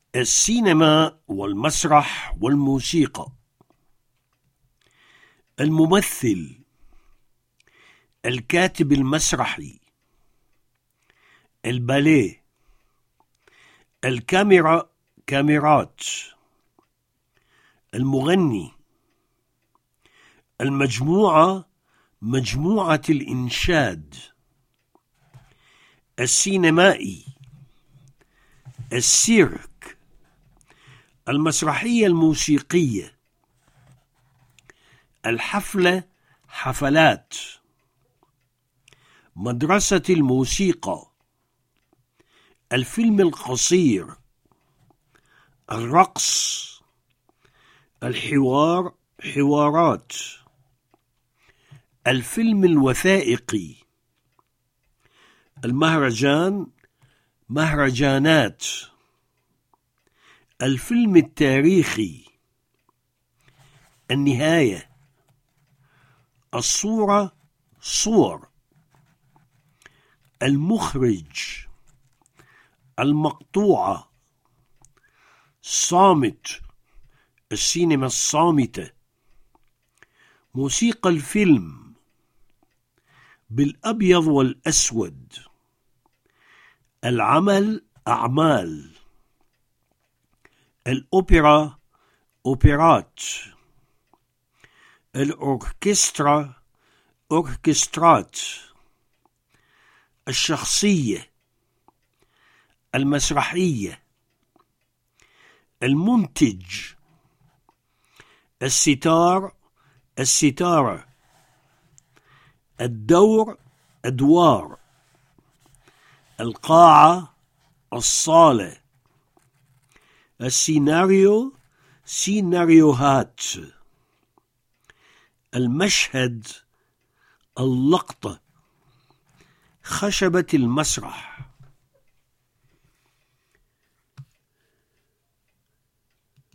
السينما والمسرح والموسيقى. الممثل، الكاتب المسرحي، الباليه، الكاميرا، كاميرات، المغني، المجموعة، مجموعة الإنشاد، السينمائي، السيرك، المسرحية الموسيقية، الحفلة، حفلات، مدرسة الموسيقى، الفيلم القصير، الرقص، الحوار، حوارات، الفيلم الوثائقي، المهرجان، مهرجانات، الفيلم التاريخي، النهاية، الصورة، صور، المخرج، المقطوعة، صامت، السينما الصامتة، موسيقى الفيلم بالأبيض والأسود، العمل، أعمال، الأوبرا، أوبرات، الأوركسترا، أوركسترات، الشخصية، المسرحية، المنتج، الستار، الستارة، الدور، أدوار، القاعة، الصالة، السيناريو، سيناريوهات، المشهد، اللقطة، خشبة المسرح،